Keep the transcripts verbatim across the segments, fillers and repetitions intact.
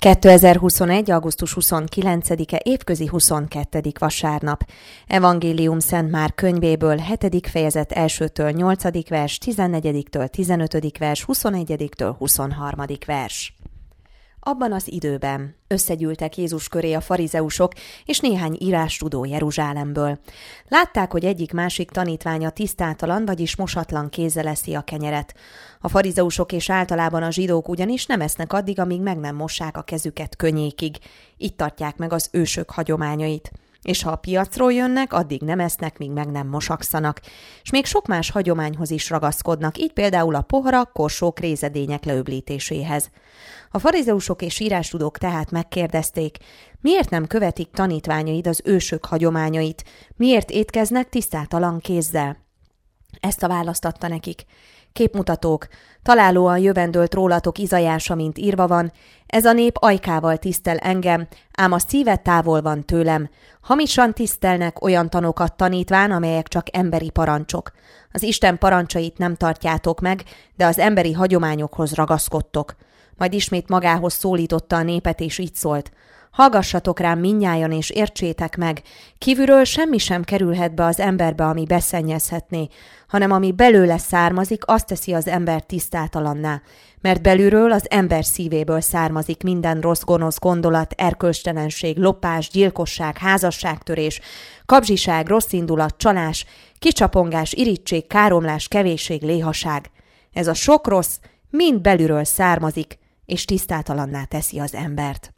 kétezer-huszonegy. augusztus huszonkilencedike évközi huszonkettedik vasárnap. Evangélium Szent Márk könyvéből hetedik fejezet elsőtől nyolcadik vers, tizennegyediktől tizenötödik vers, huszonegyediktől huszonharmadik vers. Abban az időben összegyűltek Jézus köré a farizeusok és néhány írástudó Jeruzsálemből. Látták, hogy egyik-másik tanítványa tisztátalan, vagyis mosatlan kézzel eszi a kenyeret. A farizeusok és általában a zsidók ugyanis nem esznek addig, amíg meg nem mossák a kezüket könnyékig. Így tartják meg az ősök hagyományait. És ha a piacról jönnek, addig nem esznek, míg meg nem mosakszanak. És még sok más hagyományhoz is ragaszkodnak, így például a poharak, korsók, rézedények leöblítéséhez. A farizeusok és írástudók tehát megkérdezték, miért nem követik tanítványaid az ősök hagyományait, miért étkeznek tisztátalan kézzel? Ezt a választ adta nekik. Képmutatók, találóan jövendölt rólatok izajása, mint írva van, ez a nép ajkával tisztel engem, ám a szíve távol van tőlem. Hamisan tisztelnek olyan tanokat tanítván, amelyek csak emberi parancsok. Az Isten parancsait nem tartjátok meg, de az emberi hagyományokhoz ragaszkodtok. Majd ismét magához szólította a népet, és így szólt. Hallgassatok rám mindnyájan, és értsétek meg, kívülről semmi sem kerülhet be az emberbe, ami beszennyezhetné, hanem ami belőle származik, azt teszi az ember tisztátalanná, mert belülről az ember szívéből származik minden rossz, gonosz gondolat, erkölcstelenség, lopás, gyilkosság, házasságtörés, kapzsiság, rosszindulat, csalás, kicsapongás, irigység, káromlás, kevésség, léhaság. Ez a sok rossz mind belülről származik, és tisztátalanná teszi az embert.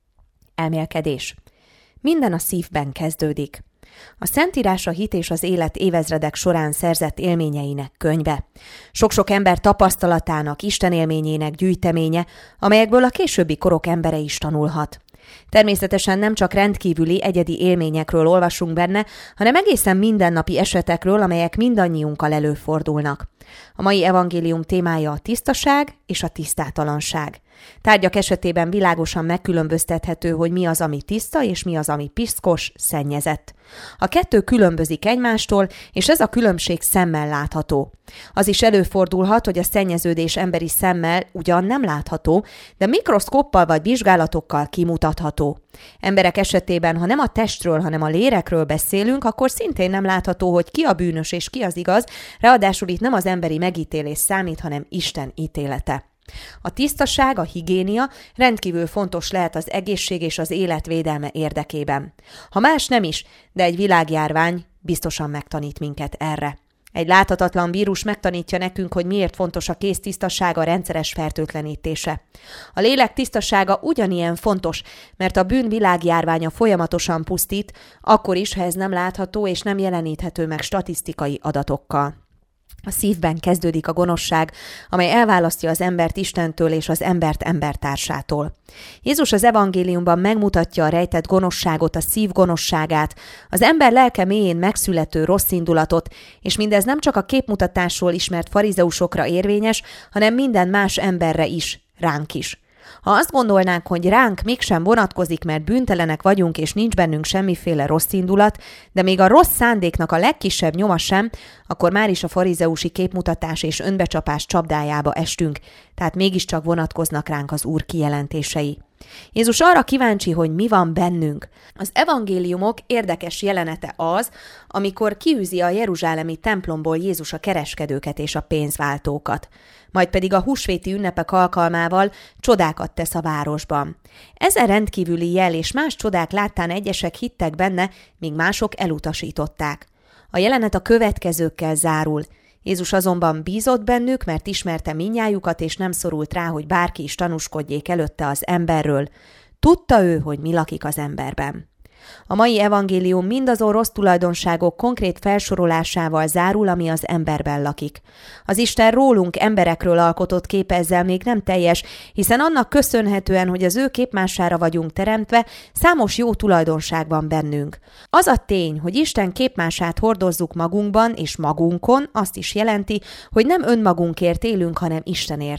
Elmélkedés. Minden a szívben kezdődik. A Szentírás a hit és az élet évezredek során szerzett élményeinek könyve. Sok-sok ember tapasztalatának, Isten élményének gyűjteménye, amelyekből a későbbi korok embere is tanulhat. Természetesen nem csak rendkívüli, egyedi élményekről olvasunk benne, hanem egészen mindennapi esetekről, amelyek mindannyiunkkal előfordulnak. A mai evangélium témája a tisztaság és a tisztátalanság. Tárgyak esetében világosan megkülönböztethető, hogy mi az, ami tiszta, és mi az, ami piszkos, szennyezett. A kettő különbözik egymástól, és ez a különbség szemmel látható. Az is előfordulhat, hogy a szennyeződés emberi szemmel ugyan nem látható, de mikroszkóppal vagy vizsgálatokkal kimutatható. Emberek esetében, ha nem a testről, hanem a lélekről beszélünk, akkor szintén nem látható, hogy ki a bűnös és ki az igaz, ráadásul itt nem az emberi megítélés számít, hanem Isten ítélete. A tisztaság, a higiénia rendkívül fontos lehet az egészség és az élet védelme érdekében. Ha más nem is, de egy világjárvány biztosan megtanít minket erre. Egy láthatatlan vírus megtanítja nekünk, hogy miért fontos a kéz tisztasága, rendszeres fertőtlenítése. A lélek tisztasága ugyanilyen fontos, mert a bűn világjárványa folyamatosan pusztít, akkor is, ha ez nem látható és nem jeleníthető meg statisztikai adatokkal. A szívben kezdődik a gonoszság, amely elválasztja az embert Istentől és az embert embertársától. Jézus az evangéliumban megmutatja a rejtett gonoszságot, a szív gonoszságát, az ember lelke mélyén megszülető rossz indulatot, és mindez nem csak a képmutatásról ismert farizeusokra érvényes, hanem minden más emberre is, ránk is. Ha azt gondolnánk, hogy ránk mégsem vonatkozik, mert bűntelenek vagyunk, és nincs bennünk semmiféle rossz indulat, de még a rossz szándéknak a legkisebb nyoma sem, akkor már is a farizeusi képmutatás és önbecsapás csapdájába estünk, tehát mégiscsak vonatkoznak ránk az Úr kijelentései. Jézus arra kíváncsi, hogy mi van bennünk. Az evangéliumok érdekes jelenete az, amikor kiűzi a jeruzsálemi templomból Jézus a kereskedőket és a pénzváltókat. Majd pedig a húsvéti ünnepek alkalmával csodákat tesz a városban. Ezen rendkívüli jel és más csodák láttán egyesek hittek benne, míg mások elutasították. A jelenet a következőkkel zárul. Jézus azonban bízott bennük, mert ismerte mindnyájukat, és nem szorult rá, hogy bárki is tanúskodjék előtte az emberről. Tudta ő, hogy mi lakik az emberben. A mai evangélium mindazon rossz tulajdonságok konkrét felsorolásával zárul, ami az emberben lakik. Az Isten rólunk, emberekről alkotott kép ezzel még nem teljes, hiszen annak köszönhetően, hogy az ő képmására vagyunk teremtve, számos jó tulajdonság van bennünk. Az a tény, hogy Isten képmását hordozzuk magunkban és magunkon, azt is jelenti, hogy nem önmagunkért élünk, hanem Istenért.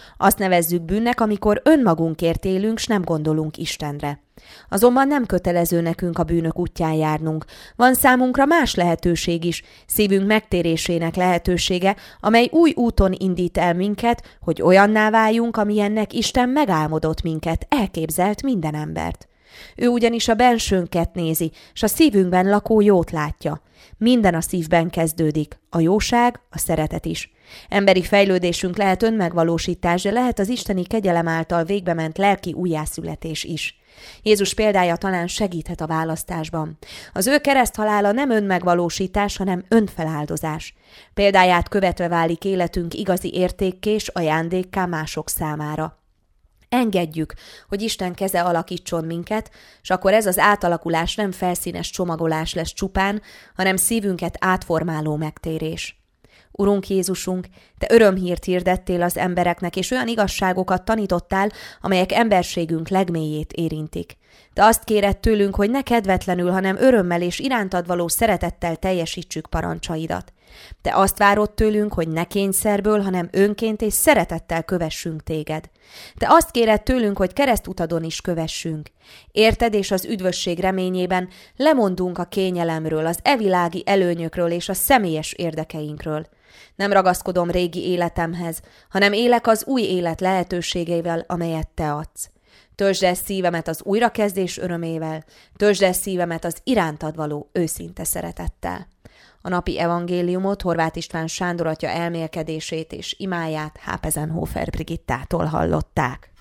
Azt nevezzük bűnnek, amikor önmagunkért élünk, s nem gondolunk Istenre. Azonban nem kötelező nekünk a bűnök útján járnunk. Van számunkra más lehetőség is, szívünk megtérésének lehetősége, amely új úton indít el minket, hogy olyanná váljunk, amilyennek Isten megálmodott minket, elképzelt minden embert. Ő ugyanis a bensőnket nézi, s a szívünkben lakó jót látja. Minden a szívben kezdődik, a jóság, a szeretet is. Emberi fejlődésünk lehet önmegvalósítás, de lehet az isteni kegyelem által végbement lelki újjászületés is. Jézus példája talán segíthet a választásban. Az ő kereszthalála nem önmegvalósítás, hanem önfeláldozás. Példáját követve válik életünk igazi értékké és ajándékká mások számára. Engedjük, hogy Isten keze alakítson minket, és akkor ez az átalakulás nem felszínes csomagolás lesz csupán, hanem szívünket átformáló megtérés. Urunk Jézusunk, Te örömhírt hirdettél az embereknek, és olyan igazságokat tanítottál, amelyek emberségünk legmélyét érintik. Te azt kéred tőlünk, hogy ne kedvetlenül, hanem örömmel és irántad való szeretettel teljesítsük parancsaidat. Te azt várod tőlünk, hogy ne kényszerből, hanem önként és szeretettel kövessünk téged. Te azt kéred tőlünk, hogy keresztutadon is kövessünk. Érted, és az üdvösség reményében lemondunk a kényelemről, az evilági előnyökről és a személyes érdekeinkről. Nem ragaszkodom régi életemhez, hanem élek az új élet lehetőségeivel, amelyet Te adsz. Töltsd el szívemet az újrakezdés örömével, töltsd el szívemet az irántad való őszinte szeretettel. A napi evangéliumot Horváth István Sándor atya elmélkedését és imáját Hápezenhofer Brigittától hallották.